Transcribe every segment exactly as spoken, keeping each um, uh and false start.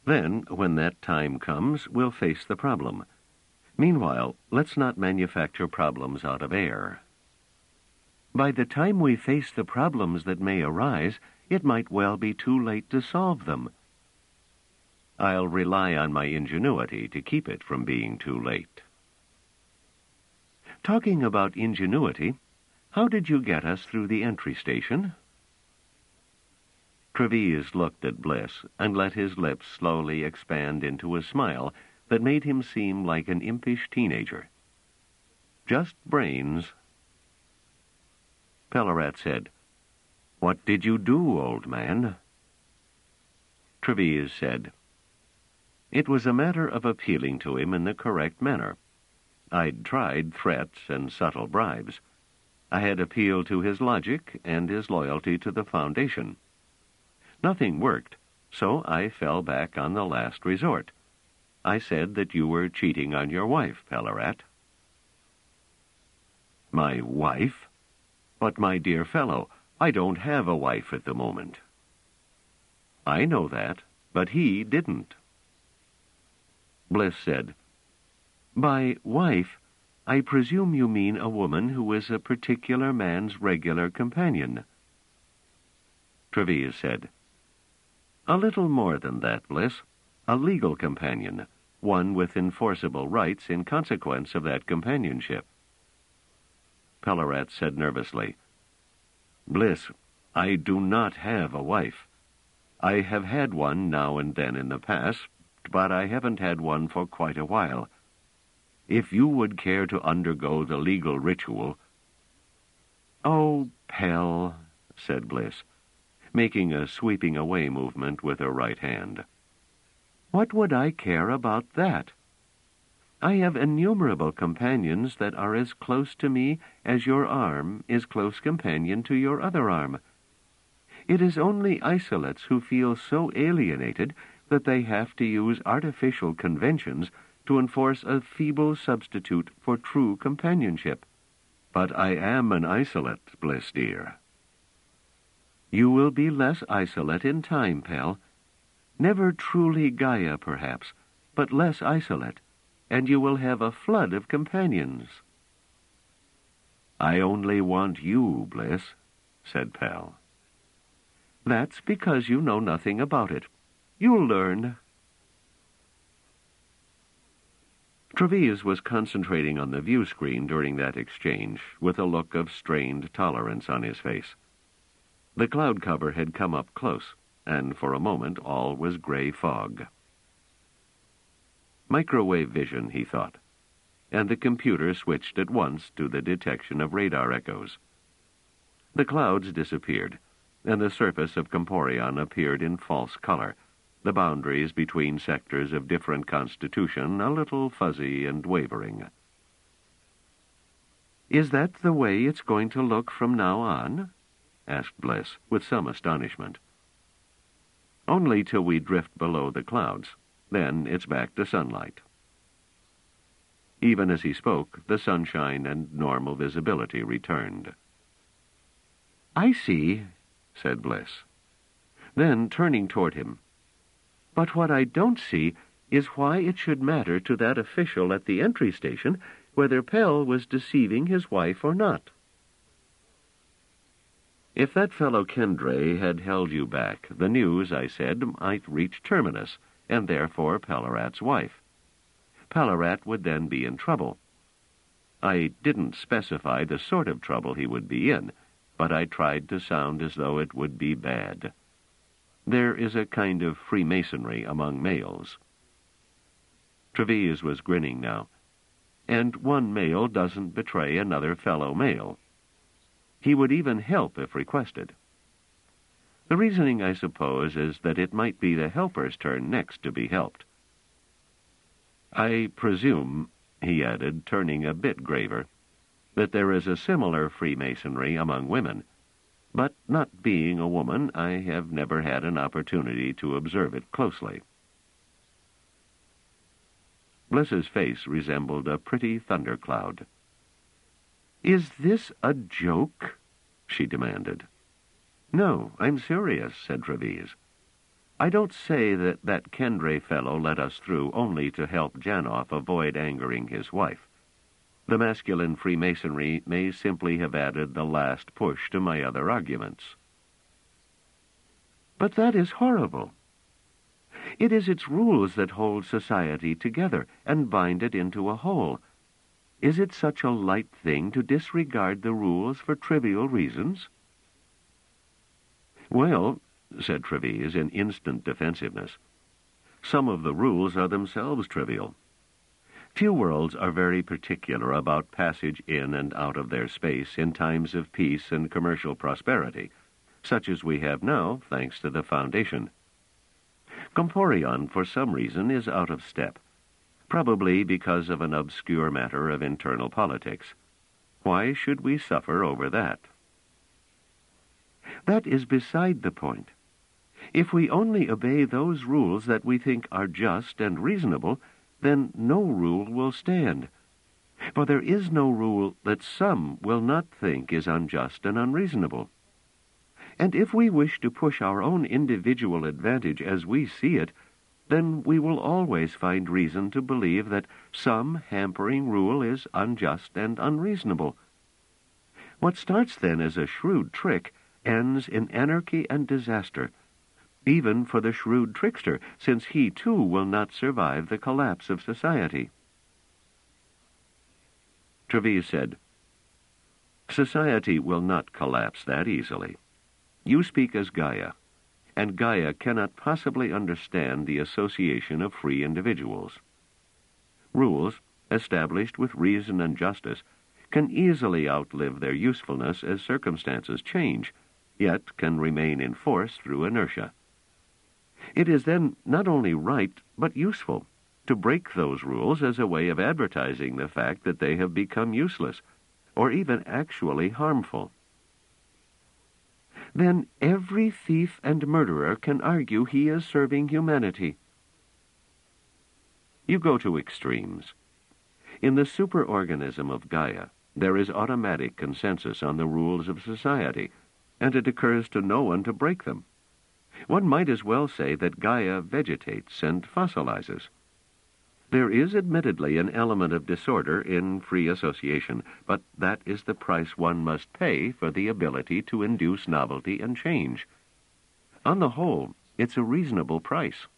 Then, when that time comes, we'll face the problem. Meanwhile, let's not manufacture problems out of air. By the time we face the problems that may arise, it might well be too late to solve them. I'll rely on my ingenuity to keep it from being too late. Talking about ingenuity, how did you get us through the entry station? Trevise looked at Bliss and let his lips slowly expand into a smile that made him seem like an impish teenager. Just brains. Pellarat said, "What did you do, old man?" Trevise said, "It was a matter of appealing to him in the correct manner. I'd tried threats and subtle bribes. I had appealed to his logic and his loyalty to the Foundation. Nothing worked, so I fell back on the last resort. I said that you were cheating on your wife, Pellarat." "My wife? But, my dear fellow, I don't have a wife at the moment." "I know that, but he didn't." Bliss said, "By wife, I presume you mean a woman who is a particular man's regular companion." Trevise said, "A little more than that, Bliss. A legal companion, one with enforceable rights in consequence of that companionship." Pellarat said nervously, "Bliss, I do not have a wife. I have had one now and then in the past, but I haven't had one for quite a while. If you would care to undergo the legal ritual—" "Oh, Pell," said Bliss, making a sweeping away movement with her right hand. "What would I care about that? I have innumerable companions that are as close to me as your arm is close companion to your other arm. It is only isolates who feel so alienated that they have to use artificial conventions to enforce a feeble substitute for true companionship. But I am an isolate, Bliss dear." "You will be less isolate in time, Pell. Never truly Gaia, perhaps, but less isolate, and you will have a flood of companions." "I only want you, Bliss," said Pell. "That's because you know nothing about it. You'll learn." Trevise was concentrating on the view screen during that exchange, with a look of strained tolerance on his face. The cloud cover had come up close, and for a moment all was gray fog. Microwave vision, he thought, and the computer switched at once to the detection of radar echoes. The clouds disappeared, and the surface of Comporion appeared in false color, the boundaries between sectors of different constitution a little fuzzy and wavering. "Is that the way it's going to look from now on?" asked Bliss, with some astonishment. "Only till we drift below the clouds. Then it's back to sunlight." Even as he spoke, the sunshine and normal visibility returned. "I see," said Bliss. Then, turning toward him, "But what I don't see is why it should matter to that official at the entry station whether Pell was deceiving his wife or not." "If that fellow Kendre had held you back, the news, I said, might reach Terminus, and therefore Pellarat's wife. Pellarat would then be in trouble. I didn't specify the sort of trouble he would be in, but I tried to sound as though it would be bad. There is a kind of Freemasonry among males." Trevise was grinning now. "And one male doesn't betray another fellow male. He would even help if requested. The reasoning, I suppose, is that it might be the helper's turn next to be helped. I presume," he added, turning a bit graver, "that there is a similar Freemasonry among women, but not being a woman, I have never had an opportunity to observe it closely." Bliss's face resembled a pretty thundercloud. "Is this a joke?" she demanded. "No, I'm serious," said Trevise. I don't say that that Kendre fellow let us through only to help Janov avoid angering his wife. The masculine Freemasonry may simply have added the last push to my other arguments. But that is horrible. It is its rules that hold society together and bind it into a whole. Is it such a light thing to disregard the rules for trivial reasons? Well, said Treves in instant defensiveness, some of the rules are themselves trivial. Few worlds are very particular about passage in and out of their space in times of peace and commercial prosperity, such as we have now, thanks to the Foundation. Comporion, for some reason, is out of step, probably because of an obscure matter of internal politics. Why should we suffer over that? That is beside the point. If we only obey those rules that we think are just and reasonable, then no rule will stand. For there is no rule that some will not think is unjust and unreasonable. And if we wish to push our own individual advantage as we see it, then we will always find reason to believe that some hampering rule is unjust and unreasonable. What starts then as a shrewd trick ends in anarchy and disaster, even for the shrewd trickster, since he too will not survive the collapse of society. Treves said, Society will not collapse that easily. You speak as Gaia, and Gaia cannot possibly understand the association of free individuals. Rules, established with reason and justice, can easily outlive their usefulness as circumstances change, yet can remain in force through inertia. It is then not only right, but useful, to break those rules as a way of advertising the fact that they have become useless, or even actually harmful. Then every thief and murderer can argue he is serving humanity. You go to extremes. In the superorganism of Gaia, there is automatic consensus on the rules of society, and it occurs to no one to break them. One might as well say that Gaia vegetates and fossilizes. There is admittedly an element of disorder in free association, but that is the price one must pay for the ability to induce novelty and change. On the whole, it's a reasonable price.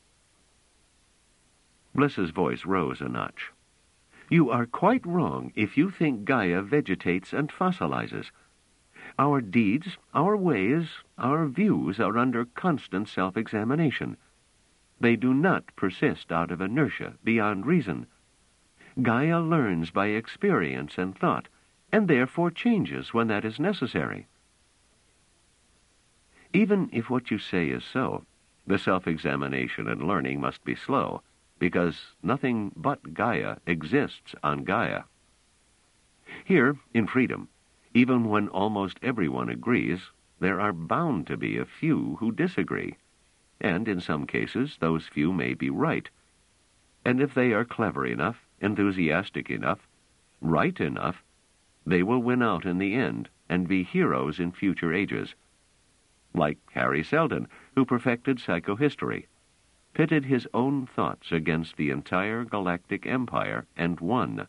Bliss's voice rose a notch. You are quite wrong if you think Gaia vegetates and fossilizes. Our deeds, our ways, our views are under constant self-examination. They do not persist out of inertia beyond reason. Gaia learns by experience and thought, and therefore changes when that is necessary. Even if what you say is so, the self-examination and learning must be slow, because nothing but Gaia exists on Gaia. Here, in freedom, even when almost everyone agrees, there are bound to be a few who disagree, and in some cases those few may be right. And if they are clever enough, enthusiastic enough, right enough, they will win out in the end and be heroes in future ages. Like Harry Seldon, who perfected psychohistory, pitted his own thoughts against the entire galactic empire and won.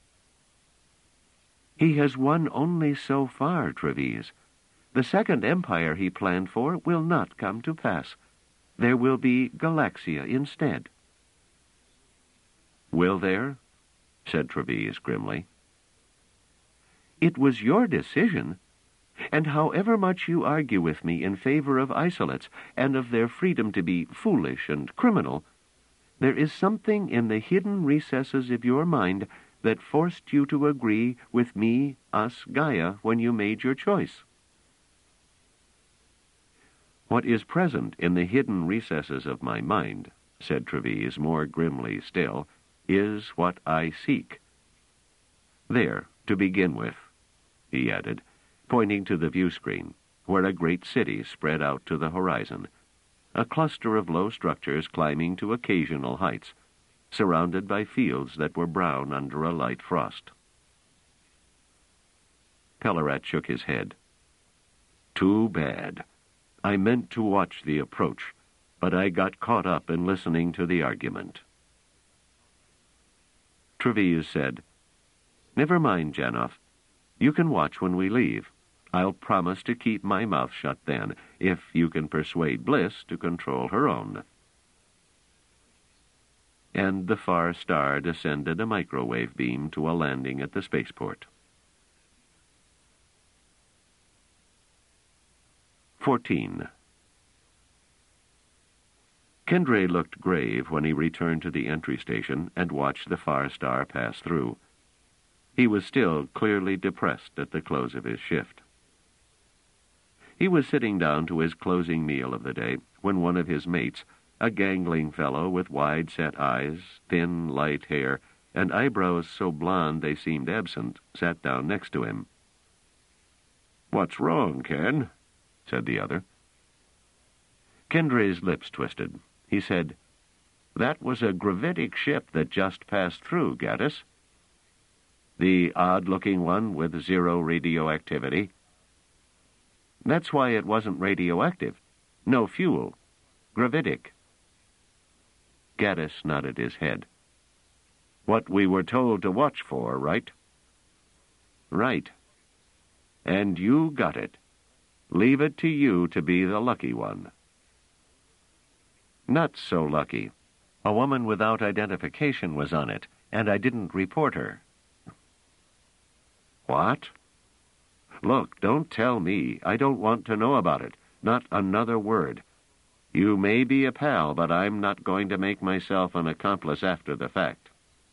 He has won only so far, Treves. The second empire he planned for will not come to pass. There will be Galaxia instead. Will there? Said Treves grimly. It was your decision, and however much you argue with me in favor of isolates and of their freedom to be foolish and criminal, there is something in the hidden recesses of your mind that forced you to agree with me, us, Gaia, when you made your choice. What is present in the hidden recesses of my mind, said Treves more grimly still, is what I seek. There, to begin with, he added, pointing to the view screen, where a great city spread out to the horizon, a cluster of low structures climbing to occasional heights, surrounded by fields that were brown under a light frost. Pellarat shook his head. Too bad. I meant to watch the approach, but I got caught up in listening to the argument. Treves said, "Never mind, Janoff. You can watch when we leave. I'll promise to keep my mouth shut then, if you can persuade Bliss to control her own." And the Far Star descended a microwave beam to a landing at the spaceport. fourteen. Kendre looked grave when he returned to the entry station and watched the Far Star pass through. He was still clearly depressed at the close of his shift. He was sitting down to his closing meal of the day when one of his mates, a gangling fellow with wide-set eyes, thin, light hair, and eyebrows so blond they seemed absent, sat down next to him. "What's wrong, Ken?" said the other. Kendre's lips twisted. He said, "That was a gravitic ship that just passed through, Gaddis. The odd-looking one with zero radioactivity." "That's why it wasn't radioactive. No fuel. Gravitic." Gaddis nodded his head. "What we were told to watch for, right?" "Right. And you got it. Leave it to you to be the lucky one." "Not so lucky. A woman without identification was on it, and I didn't report her." "What? Look, don't tell me. I don't want to know about it. Not another word. You may be a pal, but I'm not going to make myself an accomplice after the fact."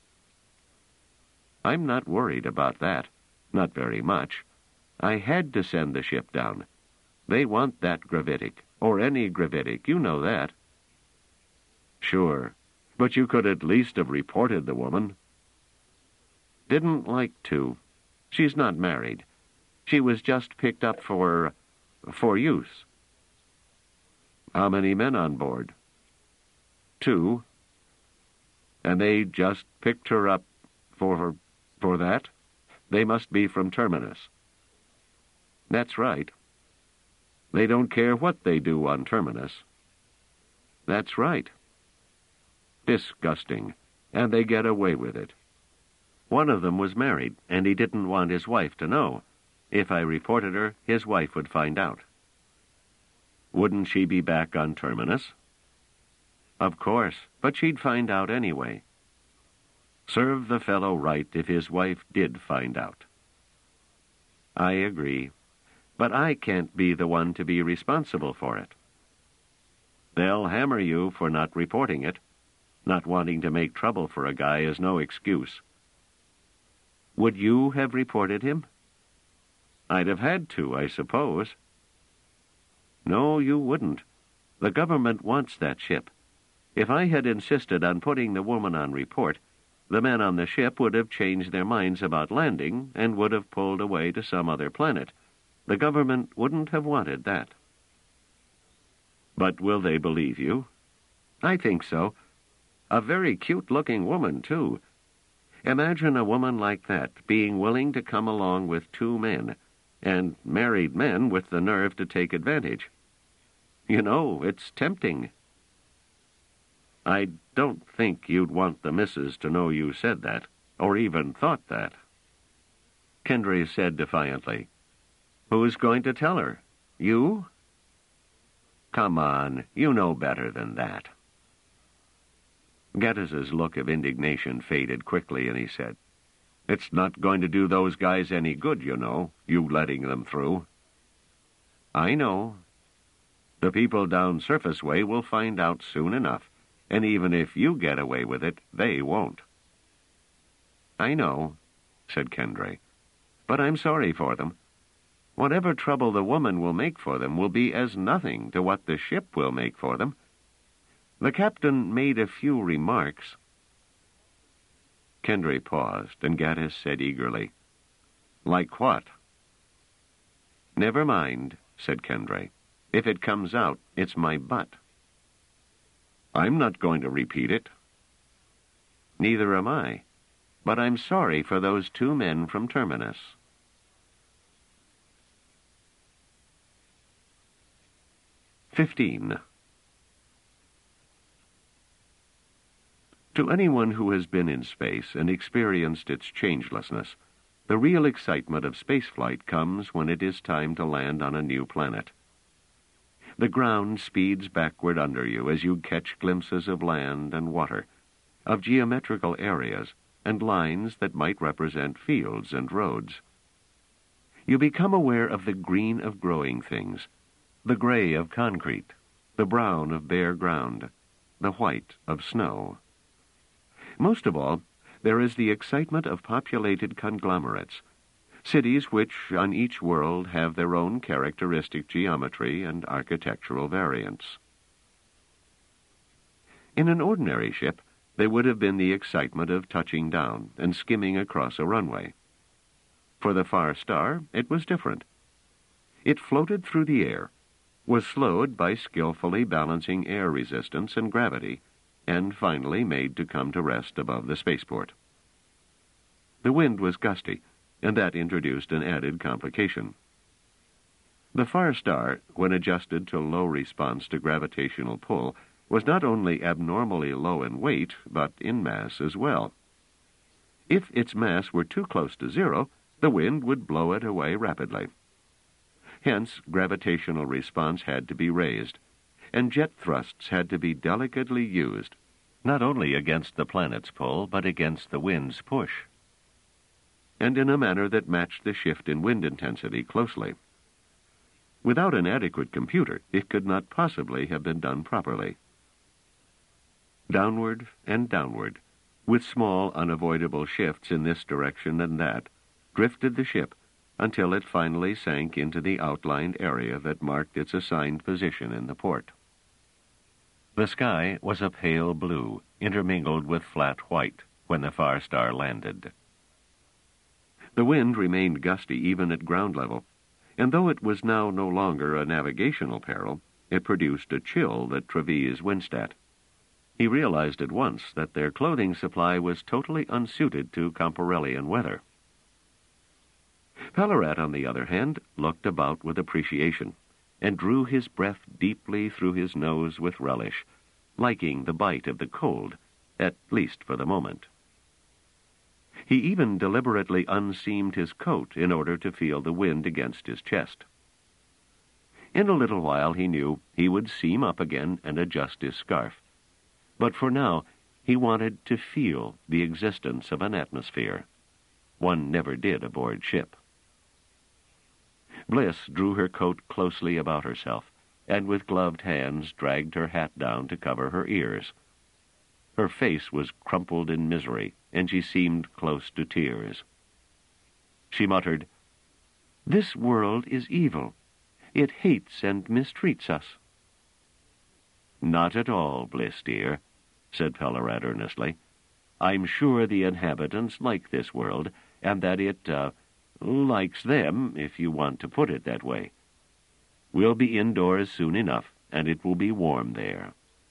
"I'm not worried about that. Not very much. I had to send the ship down. They want that gravitic, or any gravitic, you know that." "Sure, but you could at least have reported the woman." "Didn't like to. She's not married. She was just picked up for... for use." "How many men on board?" "Two." "And they just picked her up for... for that? They must be from Terminus." "That's right." "They don't care what they do on Terminus." "That's right." "Disgusting. And they get away with it." "One of them was married, and he didn't want his wife to know. If I reported her, his wife would find out." "Wouldn't she be back on Terminus?" "Of course, but she'd find out anyway." "Serve the fellow right if his wife did find out." "I agree. But I can't be the one to be responsible for it." "They'll hammer you for not reporting it. Not wanting to make trouble for a guy is no excuse." "Would you have reported him?" "I'd have had to, I suppose." "No, you wouldn't. The government wants that ship. If I had insisted on putting the woman on report, the men on the ship would have changed their minds about landing and would have pulled away to some other planet. The government wouldn't have wanted that." "But will they believe you?" "I think so. A very cute-looking woman, too. Imagine a woman like that being willing to come along with two men, and married men with the nerve to take advantage. You know, it's tempting." "I don't think you'd want the missus to know you said that, or even thought that." Kendre said defiantly, "Who's going to tell her? You?" "Come on, you know better than that." Gaddis's look of indignation faded quickly, and he said, "It's not going to do those guys any good, you know, you letting them through." "I know. The people down Surface Way will find out soon enough, and even if you get away with it, they won't." "I know," said Kendre, "but I'm sorry for them. Whatever trouble the woman will make for them will be as nothing to what the ship will make for them. The captain made a few remarks." Kendre paused, and Gaddis said eagerly, "Like what?" "Never mind," said Kendre. "If it comes out, it's my butt." "I'm not going to repeat it." "Neither am I. But I'm sorry for those two men from Terminus." fifteen. To anyone who has been in space and experienced its changelessness, the real excitement of spaceflight comes when it is time to land on a new planet. The ground speeds backward under you as you catch glimpses of land and water, of geometrical areas and lines that might represent fields and roads. You become aware of the green of growing things, the gray of concrete, the brown of bare ground, the white of snow. Most of all, there is the excitement of populated conglomerates, cities which, on each world, have their own characteristic geometry and architectural variants. In an ordinary ship, there would have been the excitement of touching down and skimming across a runway. For the Far Star, it was different. It floated through the air, was slowed by skillfully balancing air resistance and gravity, and finally made to come to rest above the spaceport. The wind was gusty, and that introduced an added complication. The Far Star, when adjusted to low response to gravitational pull, was not only abnormally low in weight, but in mass as well. If its mass were too close to zero, the wind would blow it away rapidly. Hence, gravitational response had to be raised, and jet thrusts had to be delicately used, not only against the planet's pull, but against the wind's push, and in a manner that matched the shift in wind intensity closely. Without an adequate computer, it could not possibly have been done properly. Downward and downward, with small unavoidable shifts in this direction and that, drifted the ship until it finally sank into the outlined area that marked its assigned position in the port. The sky was a pale blue, intermingled with flat white, when the Far Star landed. The wind remained gusty even at ground level, and though it was now no longer a navigational peril, it produced a chill that Treves winced at. He realized at once that their clothing supply was totally unsuited to Comparellian weather. Pelorat, on the other hand, looked about with appreciation, and drew his breath deeply through his nose with relish, liking the bite of the cold, at least for the moment. He even deliberately unseamed his coat in order to feel the wind against his chest. In a little while he knew he would seam up again and adjust his scarf, but for now he wanted to feel the existence of an atmosphere. One never did aboard ship. Bliss drew her coat closely about herself, and with gloved hands dragged her hat down to cover her ears. Her face was crumpled in misery, and she seemed close to tears. She muttered, "This world is evil. It hates and mistreats us." "Not at all, Bliss, dear," said Pelorat earnestly. "I'm sure the inhabitants like this world, and that it, uh, likes them, if you want to put it that way. We'll be indoors soon enough, and it will be warm there."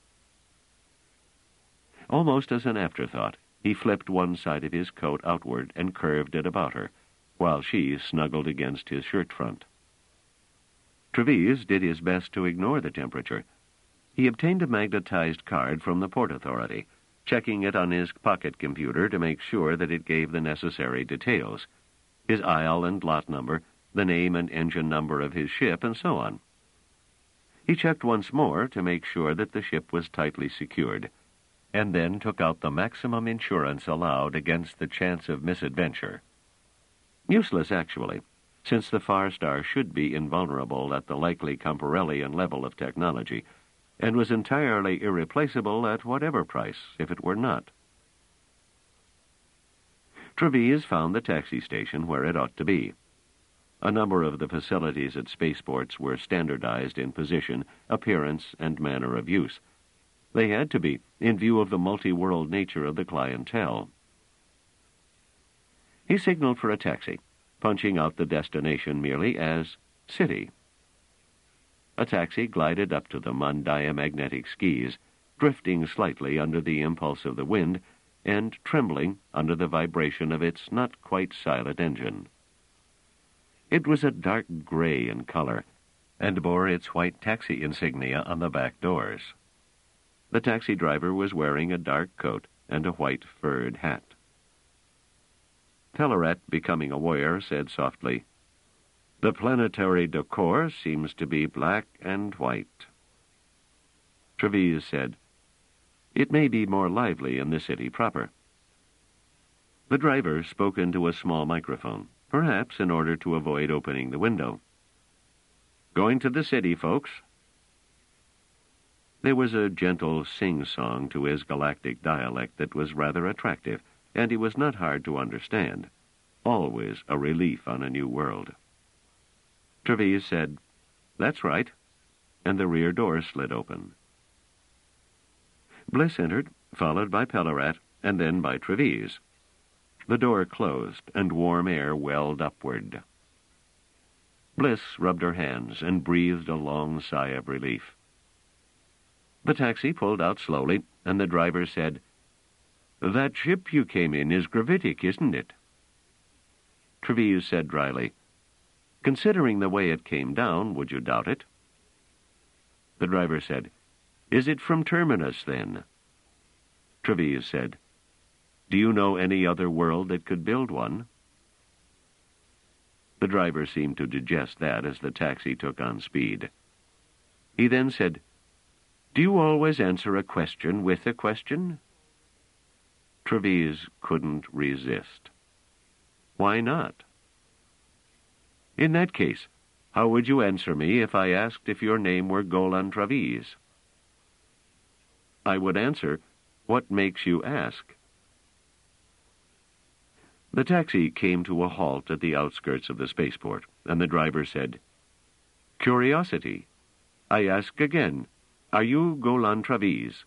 Almost as an afterthought, he flipped one side of his coat outward and curved it about her, while she snuggled against his shirt front. Treves did his best to ignore the temperature. He obtained a magnetized card from the Port Authority, checking it on his pocket computer to make sure that it gave the necessary details, his aisle and lot number, the name and engine number of his ship, and so on. He checked once more to make sure that the ship was tightly secured, and then took out the maximum insurance allowed against the chance of misadventure. Useless, actually, since the Far Star should be invulnerable at the likely Comparellian level of technology, and was entirely irreplaceable at whatever price, if it were not. Treves found the taxi station where it ought to be. A number of the facilities at spaceports were standardized in position, appearance, and manner of use. They had to be, in view of the multi-world nature of the clientele. He signaled for a taxi, punching out the destination merely as City. A taxi glided up to them on diamagnetic skis, drifting slightly under the impulse of the wind and trembling under the vibration of its not-quite-silent engine. It was a dark gray in color, and bore its white taxi insignia on the back doors. The taxi driver was wearing a dark coat, and a white furred hat. Pellarat, becoming aware, said softly, "The planetary decor seems to be black and white." Trevise said, "It may be more lively in the city proper." The driver spoke into a small microphone, perhaps in order to avoid opening the window. "Going to the city, folks?" There was a gentle sing-song to his galactic dialect that was rather attractive, and he was not hard to understand. Always a relief on a new world. Trevise said, "That's right," and the rear door slid open. Bliss entered, followed by Pellarat, and then by Trevise. The door closed, and warm air welled upward. Bliss rubbed her hands and breathed a long sigh of relief. The taxi pulled out slowly, and the driver said, "That ship you came in is gravitic, isn't it?" Trevise said dryly, "Considering the way it came down, would you doubt it?" The driver said, "Is it from Terminus, then?" Trevise said, "Do you know any other world that could build one?" The driver seemed to digest that as the taxi took on speed. He then said, "Do you always answer a question with a question?" Trevise couldn't resist. "Why not?" "In that case, how would you answer me if I asked if your name were Golan Trevise?" "I would answer, 'What makes you ask?'" The taxi came to a halt at the outskirts of the spaceport, and the driver said, "Curiosity. I ask again, are you Golan Trevise?"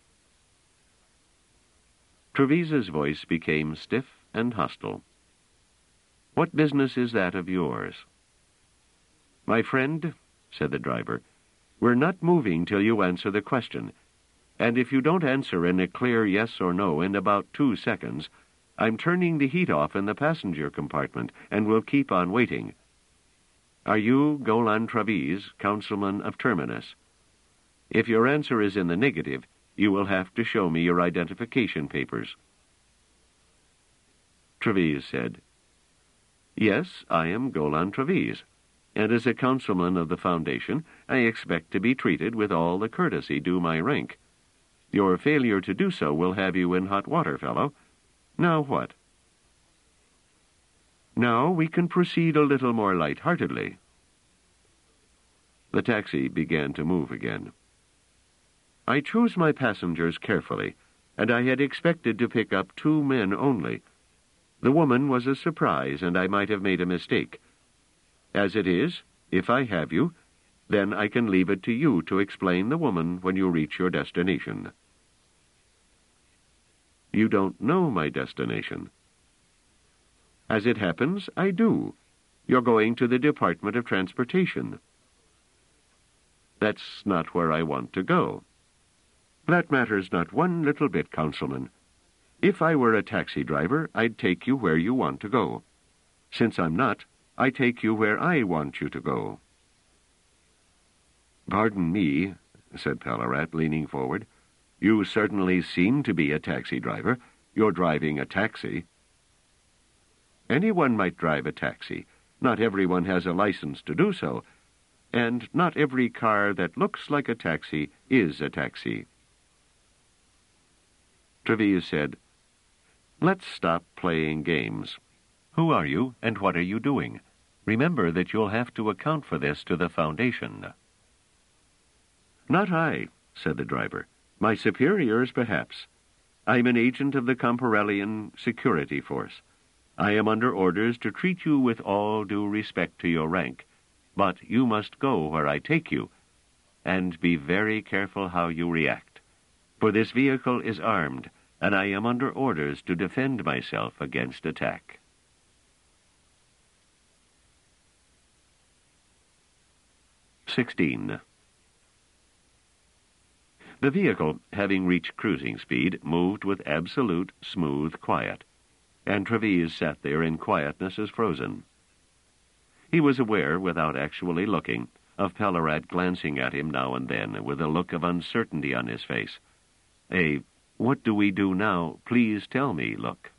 Trevise's voice became stiff and hostile. "What business is that of yours?" "My friend," said the driver, "we're not moving till you answer the question. And if you don't answer in a clear yes or no in about two seconds, I'm turning the heat off in the passenger compartment, and we'll keep on waiting. Are you Golan Trevise, councilman of Terminus? If your answer is in the negative, you will have to show me your identification papers." Trevise said, "Yes, I am Golan Trevise, and as a councilman of the Foundation, I expect to be treated with all the courtesy due my rank. Your failure to do so will have you in hot water, fellow. Now what?" "Now we can proceed a little more light-heartedly." The taxi began to move again. "I chose my passengers carefully, and I had expected to pick up two men only. The woman was a surprise, and I might have made a mistake. As it is, if I have you, then I can leave it to you to explain the woman when you reach your destination." "You don't know my destination." "As it happens, I do. You're going to the Department of Transportation." "That's not where I want to go." "That matters not one little bit, Councilman. If I were a taxi driver, I'd take you where you want to go. Since I'm not, I take you where I want you to go." "Pardon me," said Pellarat, leaning forward. "You certainly seem to be a taxi driver. You're driving a taxi." "Anyone might drive a taxi. Not everyone has a license to do so. And not every car that looks like a taxi is a taxi." Trevise said, "Let's stop playing games. Who are you, and what are you doing? Remember that you'll have to account for this to the Foundation." "Not I," said the driver. "My superiors, perhaps. I'm an agent of the Comparellian Security Force. I am under orders to treat you with all due respect to your rank, but you must go where I take you, and be very careful how you react, for this vehicle is armed, and I am under orders to defend myself against attack." sixteen. The vehicle, having reached cruising speed, moved with absolute, smooth quiet, and Trevise sat there in quietness as frozen. He was aware, without actually looking, of Pellarat glancing at him now and then with a look of uncertainty on his face, a "What do we do now? Please tell me" look.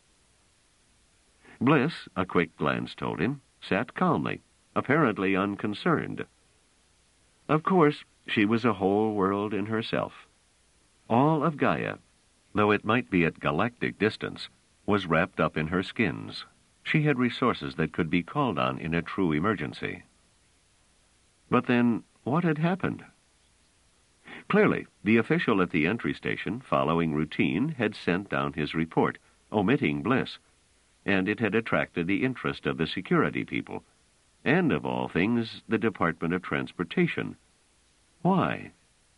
Bliss, a quick glance told him, sat calmly, apparently unconcerned. Of course, she was a whole world in herself. All of Gaia, though it might be at galactic distance, was wrapped up in her skins. She had resources that could be called on in a true emergency. But then, what had happened? Clearly, the official at the entry station, following routine, had sent down his report, omitting Bliss, and it had attracted the interest of the security people, and, of all things, the Department of Transportation. Why?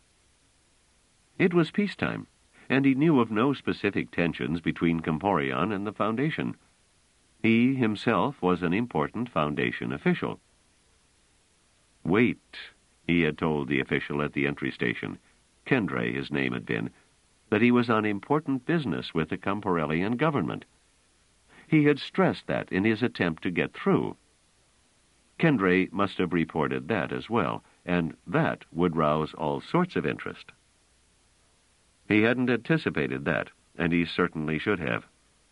It was peacetime, and he knew of no specific tensions between Comporion and the Foundation. He himself was an important Foundation official. "Wait," he had told the official at the entry station, Kendre his name had been, that he was on important business with the Comporellian government. He had stressed that in his attempt to get through. Kendre must have reported that as well, and that would rouse all sorts of interest. He hadn't anticipated that, and he certainly should have.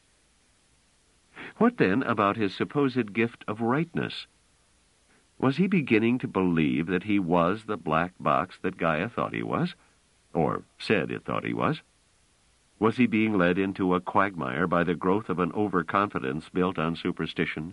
What then about his supposed gift of rightness? Was he beginning to believe that he was the black box that Gaia thought he was, or said it thought he was? Was he being led into a quagmire by the growth of an overconfidence built on superstition?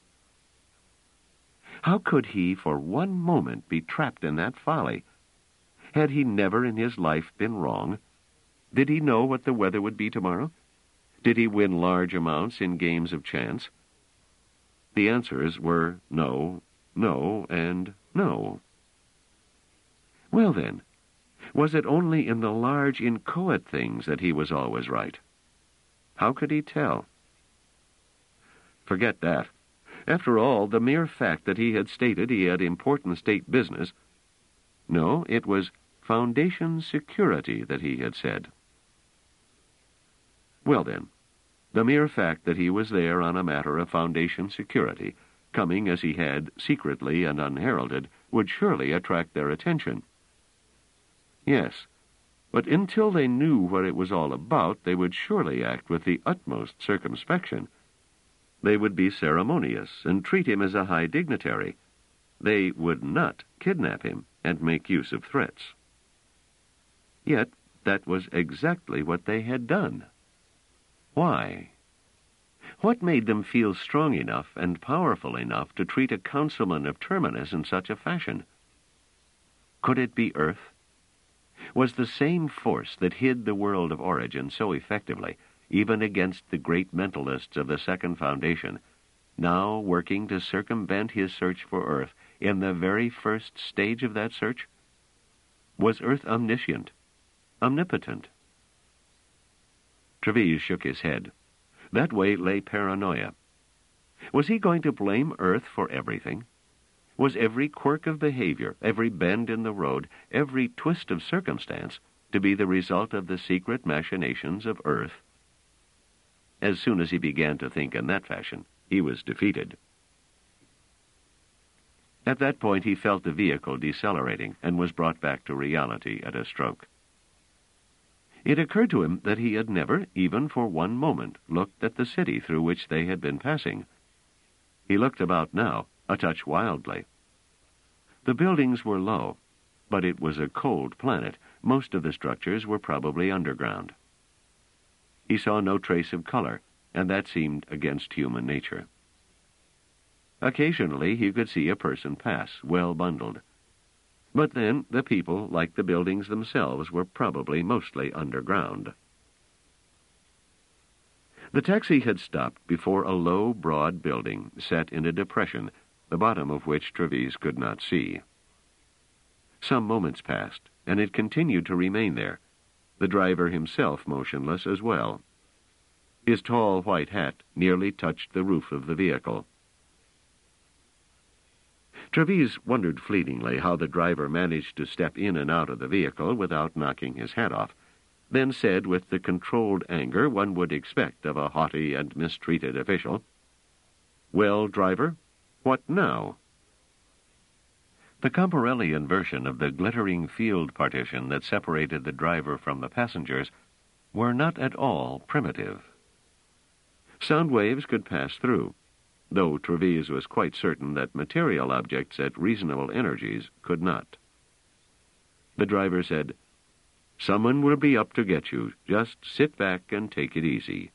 How could he for one moment be trapped in that folly? Had he never in his life been wrong? Did he know what the weather would be tomorrow? Did he win large amounts in games of chance? The answers were no, no, and no. Well then, was it only in the large inchoate things that he was always right? How could he tell? Forget that. After all, the mere fact that he had stated he had important state business— no, it was Foundation security that he had said. Well then, the mere fact that he was there on a matter of Foundation security, coming as he had, secretly and unheralded, would surely attract their attention. Yes, but until they knew what it was all about, they would surely act with the utmost circumspection. They would be ceremonious and treat him as a high dignitary. They would not kidnap him and make use of threats. Yet that was exactly what they had done. Why? What made them feel strong enough and powerful enough to treat a councilman of Terminus in such a fashion? Could it be Earth? Was the same force that hid the world of origin so effectively, even against the great mentalists of the Second Foundation, now working to circumvent his search for Earth in the very first stage of that search? Was Earth omniscient, omnipotent? Treves shook his head. That way lay paranoia. Was he going to blame Earth for everything? Was every quirk of behavior, every bend in the road, every twist of circumstance to be the result of the secret machinations of Earth? As soon as he began to think in that fashion, he was defeated. At that point he felt the vehicle decelerating and was brought back to reality at a stroke. It occurred to him that he had never, even for one moment, looked at the city through which they had been passing. He looked about now, a touch wildly. The buildings were low, but it was a cold planet. Most of the structures were probably underground. He saw no trace of color, and that seemed against human nature. Occasionally he could see a person pass, well bundled. But then the people, like the buildings themselves, were probably mostly underground. The taxi had stopped before a low, broad building set in a depression, the bottom of which Treves could not see. Some moments passed, and it continued to remain there, the driver himself motionless as well. His tall white hat nearly touched the roof of the vehicle. Treves wondered fleetingly how the driver managed to step in and out of the vehicle without knocking his hat off, then said with the controlled anger one would expect of a haughty and mistreated official, "Well, driver, what now?" The Comporellian version of the glittering field partition that separated the driver from the passengers were not at all primitive. Sound waves could pass through, though Trevize was quite certain that material objects at reasonable energies could not. The driver said, "Someone will be up to get you. Just sit back and take it easy."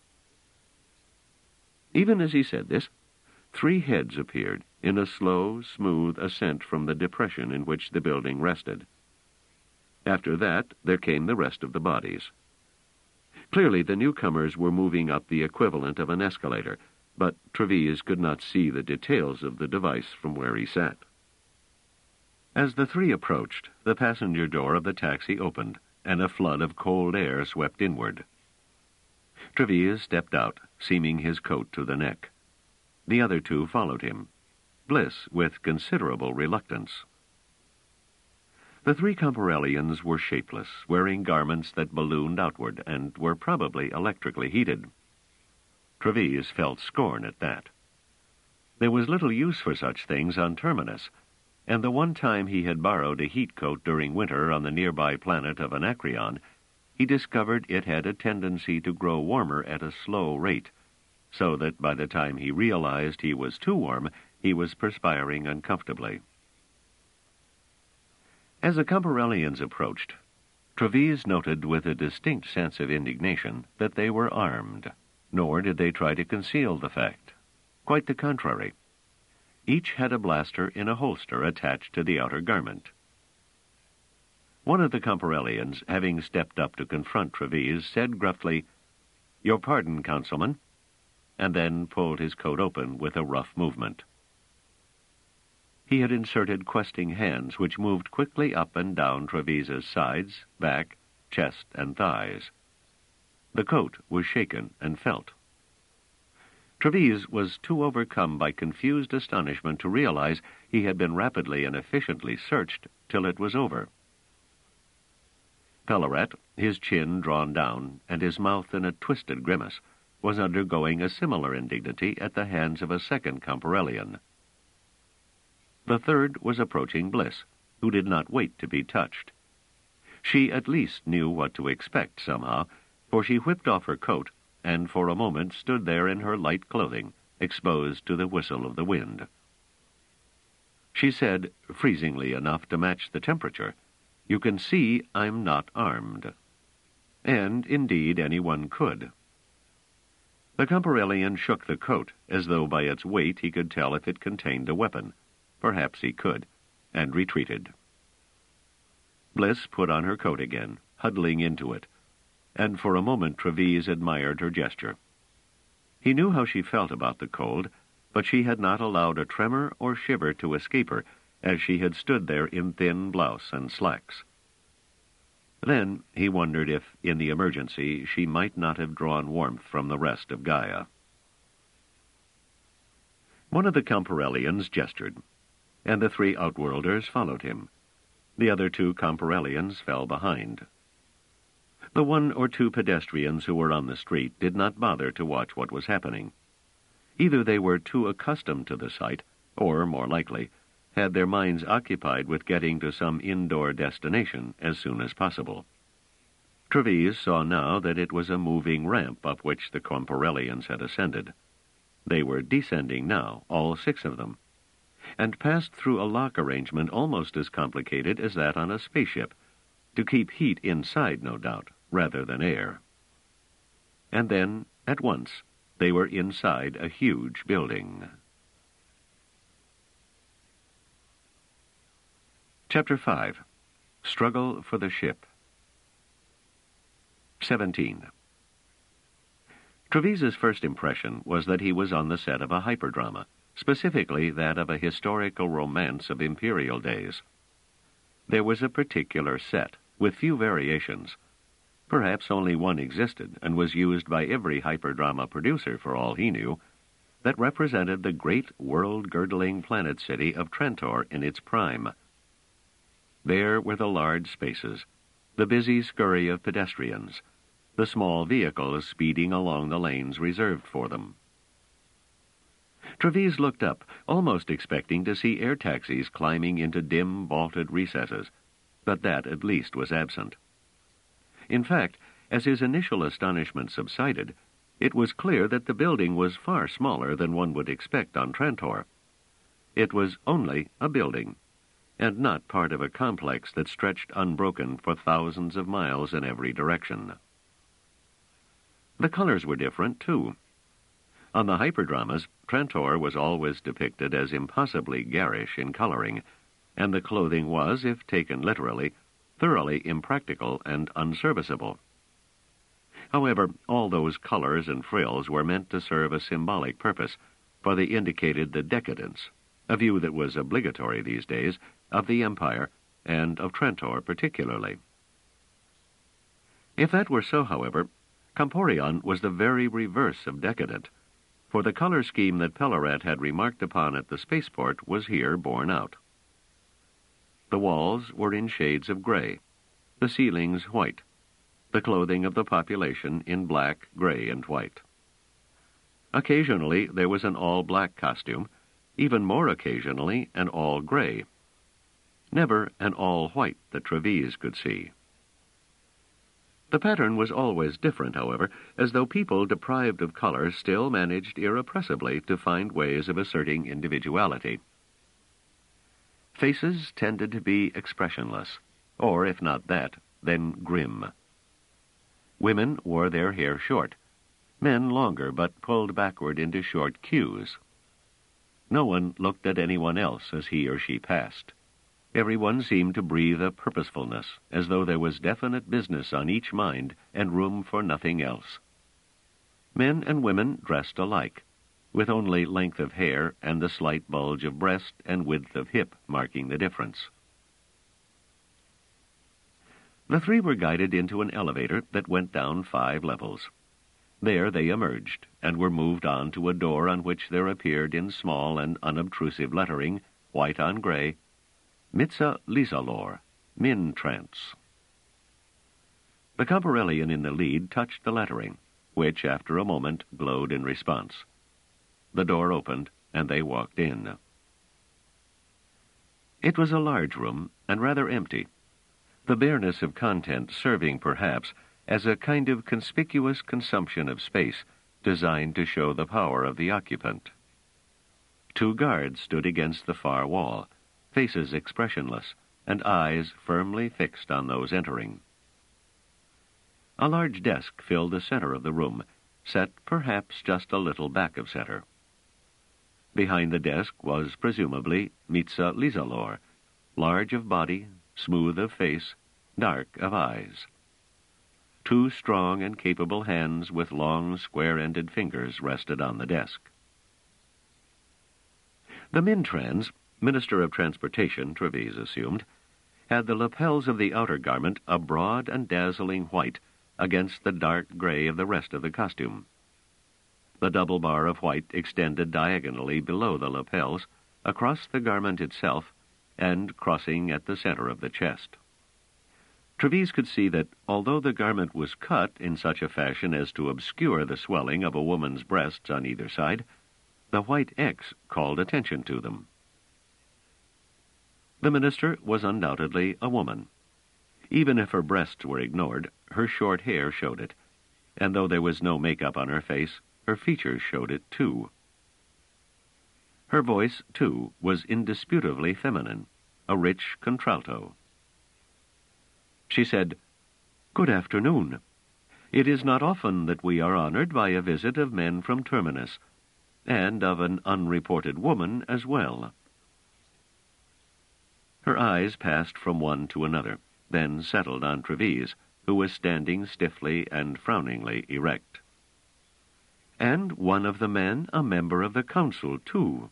Even as he said this, three heads appeared in a slow, smooth ascent from the depression in which the building rested. After that, there came the rest of the bodies. Clearly, the newcomers were moving up the equivalent of an escalator, but Trevize could not see the details of the device from where he sat. As the three approached, the passenger door of the taxi opened, and a flood of cold air swept inward. Trevize stepped out, seaming his coat to the neck. The other two followed him, Bliss with considerable reluctance. The three Comparellians were shapeless, wearing garments that ballooned outward and were probably electrically heated. Trevize felt scorn at that. There was little use for such things on Terminus, and the one time he had borrowed a heat coat during winter on the nearby planet of Anacreon, he discovered it had a tendency to grow warmer at a slow rate, so that by the time he realized he was too warm, he was perspiring uncomfortably. As the Comparellians approached, Trevize noted with a distinct sense of indignation that they were armed, nor did they try to conceal the fact. Quite the contrary. Each had a blaster in a holster attached to the outer garment. One of the Comparellians, having stepped up to confront Trevize, said gruffly, "Your pardon, Councilman," and then pulled his coat open with a rough movement. He had inserted questing hands which moved quickly up and down Trevize's sides, back, chest, and thighs. The coat was shaken and felt. Trevize was too overcome by confused astonishment to realize he had been rapidly and efficiently searched till it was over. Pellarat, his chin drawn down and his mouth in a twisted grimace, was undergoing a similar indignity at the hands of a second Comparellian. The third was approaching Bliss, who did not wait to be touched. She at least knew what to expect somehow, for she whipped off her coat and for a moment stood there in her light clothing, exposed to the whistle of the wind. She said, freezingly enough to match the temperature, "You can see I'm not armed." And, indeed, anyone could. The Comparellian shook the coat, as though by its weight he could tell if it contained a weapon. Perhaps he could, and retreated. Bliss put on her coat again, huddling into it, and for a moment Trevize admired her gesture. He knew how she felt about the cold, but she had not allowed a tremor or shiver to escape her as she had stood there in thin blouse and slacks. Then he wondered if, in the emergency, she might not have drawn warmth from the rest of Gaia. One of the Comparellians gestured, and the three Outworlders followed him. The other two Comparellians fell behind. The one or two pedestrians who were on the street did not bother to watch what was happening. Either they were too accustomed to the sight, or, more likely, had their minds occupied with getting to some indoor destination as soon as possible. Trevize saw now that it was a moving ramp up which the Comparellians had ascended. They were descending now, all six of them, and passed through a lock arrangement almost as complicated as that on a spaceship, to keep heat inside, no doubt, rather than air. And then, at once, they were inside a huge building. Chapter five. Struggle for the Ship. seventeen. Trevize's first impression was that he was on the set of a hyperdrama, specifically that of a historical romance of imperial days. There was a particular set, with few variations. Perhaps only one existed, and was used by every hyperdrama producer for all he knew, that represented the great world-girdling planet city of Trantor in its prime. There were the large spaces, the busy scurry of pedestrians, the small vehicles speeding along the lanes reserved for them. Trevize looked up, almost expecting to see air taxis climbing into dim, vaulted recesses, but that at least was absent. In fact, As his initial astonishment subsided, it was clear that the building was far smaller than one would expect on Trantor. It was only a building, and not part of a complex that stretched unbroken for thousands of miles in every direction. The colors were different, too. On the hyperdramas, Trantor was always depicted as impossibly garish in coloring, and the clothing was, if taken literally, thoroughly impractical and unserviceable. However, all those colors and frills were meant to serve a symbolic purpose, for they indicated the decadence, a view that was obligatory these days, of the Empire, and of Trantor particularly. If that were so, however, Camporion was the very reverse of decadent, for the color scheme that Pellarat had remarked upon at the spaceport was here borne out. The walls were in shades of gray, the ceilings white, the clothing of the population in black, gray, and white. Occasionally there was an all-black costume, even more occasionally an all-gray. Never an all-white that Treves could see. The pattern was always different, however, as though people deprived of color still managed irrepressibly to find ways of asserting individuality. Faces tended to be expressionless, or if not that, then grim. Women wore their hair short, men longer but pulled backward into short queues. No one looked at anyone else as he or she passed. Everyone seemed to breathe a purposefulness, as though there was definite business on each mind and room for nothing else. Men and women dressed alike, with only length of hair and the slight bulge of breast and width of hip marking the difference. The three were guided into an elevator that went down five levels. There they emerged, and were moved on to a door on which there appeared in small and unobtrusive lettering, white on gray, Mitsa Lisalor, Min Trance. The Camporellian in the lead touched the lettering, which, after a moment, glowed in response. The door opened, and they walked in. It was a large room, and rather empty, the bareness of content serving, perhaps, as a kind of conspicuous consumption of space designed to show the power of the occupant. Two guards stood against the far wall, faces expressionless, and eyes firmly fixed on those entering. A large desk filled the center of the room, set perhaps just a little back of center. Behind the desk was presumably Mitsa Lisalor, large of body, smooth of face, dark of eyes. Two strong and capable hands with long, square-ended fingers rested on the desk. The Mintrans, Minister of Transportation, Treves assumed, had the lapels of the outer garment a broad and dazzling white against the dark gray of the rest of the costume. The double bar of white extended diagonally below the lapels, across the garment itself, and crossing at the center of the chest. Treves could see that, although the garment was cut in such a fashion as to obscure the swelling of a woman's breasts on either side, the white X called attention to them. The minister was undoubtedly a woman. Even if her breasts were ignored, her short hair showed it, and though there was no makeup on her face, her features showed it too. Her voice, too, was indisputably feminine, a rich contralto. She said, "Good afternoon. It is not often that we are honored by a visit of men from Terminus, and of an unreported woman as well." Her eyes passed from one to another, then settled on Treves, who was standing stiffly and frowningly erect. "And one of the men a member of the council, too."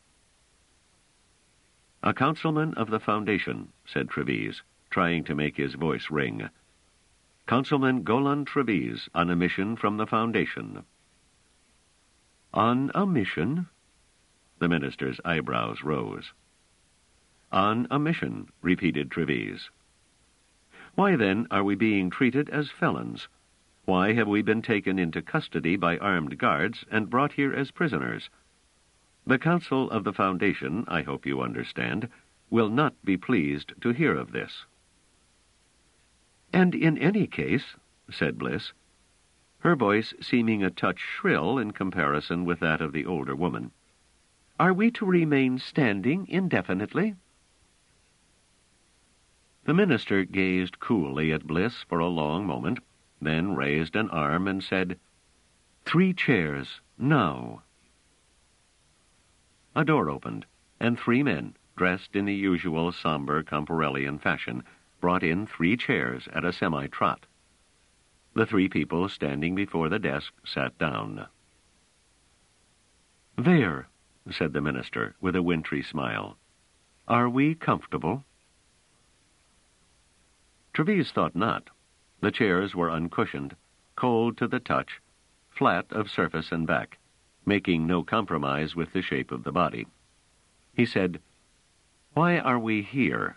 "A councilman of the Foundation," said Treves, trying to make his voice ring. "Councilman Golan Treves, on a mission from the Foundation." "On a mission?" The minister's eyebrows rose. "On a mission," repeated Treves. "Why, then, are we being treated as felons? Why have we been taken into custody by armed guards and brought here as prisoners? The Council of the Foundation, I hope you understand, will not be pleased to hear of this." "And in any case," said Bliss, her voice seeming a touch shrill in comparison with that of the older woman. "Are we to remain standing indefinitely?" The minister gazed coolly at Bliss for a long moment, then raised an arm and said, "Three chairs, now." A door opened, and three men, dressed in the usual somber Comparellian fashion, brought in three chairs at a semi-trot. The three people standing before the desk sat down. "There," said the minister, with a wintry smile. "Are we comfortable?" Treves thought not. The chairs were uncushioned, cold to the touch, flat of surface and back, making no compromise with the shape of the body. He said, "Why are we here?"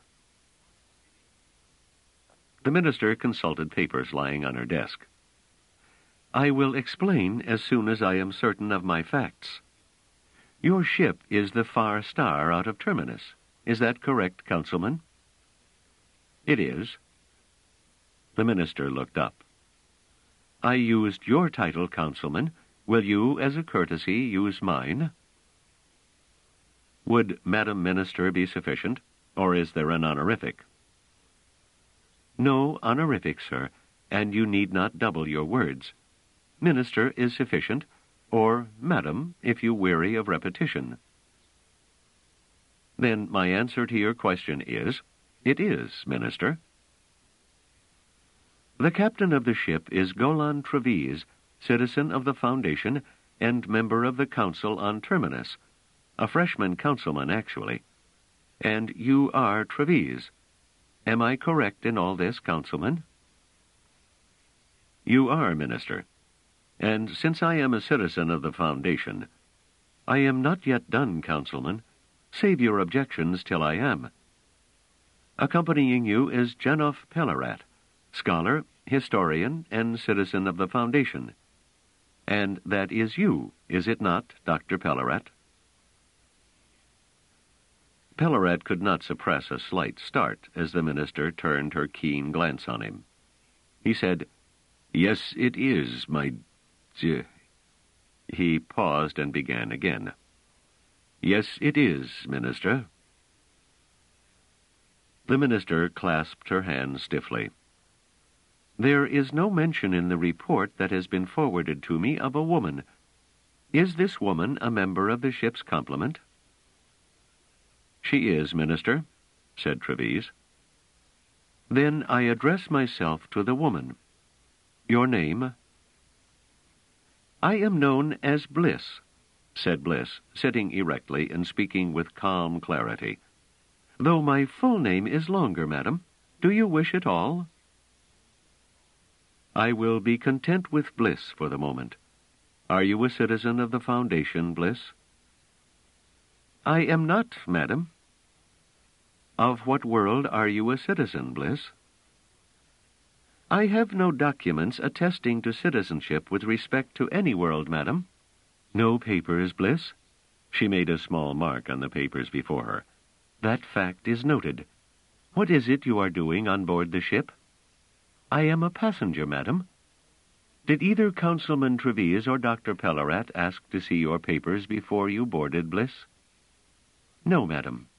The minister consulted papers lying on her desk. "I will explain as soon as I am certain of my facts. Your ship is the Far Star out of Terminus. Is that correct, Councilman?" "It is." The minister looked up. "I used your title, Councilman. Will you, as a courtesy, use mine?" "Would Madam Minister be sufficient, or is there an honorific?" "No honorific, sir, and you need not double your words. Minister is sufficient, or Madam, if you weary of repetition." "Then my answer to your question is, it is, Minister." "The captain of the ship is Golan Treves, citizen of the Foundation and member of the Council on Terminus, a freshman councilman, actually. And you are Treves. Am I correct in all this, Councilman?" "You are, Minister. And since I am a citizen of the Foundation—" "I am not yet done, Councilman. Save your objections till I am. Accompanying you is Genof Pellerat, scholar, historian, and citizen of the Foundation. And that is you, is it not, Doctor Pellerat?" Pellerat could not suppress a slight start as the minister turned her keen glance on him. He said, "Yes, it is, my d—" He paused and began again. "Yes, it is, Minister." The minister clasped her hands stiffly. "There is no mention in the report that has been forwarded to me of a woman. Is this woman a member of the ship's complement?" "She is, Minister," said Treves. "Then I address myself to the woman. Your name?" "I am known as Bliss," said Bliss, sitting erectly and speaking with calm clarity. "Though my full name is longer, madam. Do you wish it all?" "I will be content with Bliss for the moment. Are you a citizen of the Foundation, Bliss?" "I am not, madam." "Of what world are you a citizen, Bliss?" "I have no documents attesting to citizenship with respect to any world, madam." "No papers, Bliss?" She made a small mark on the papers before her. "That fact is noted. What is it you are doing on board the ship?" "I am a passenger, madam." "Did either Councilman Treves or Doctor Pellerat ask to see your papers before you boarded, Bliss?" "No, madam."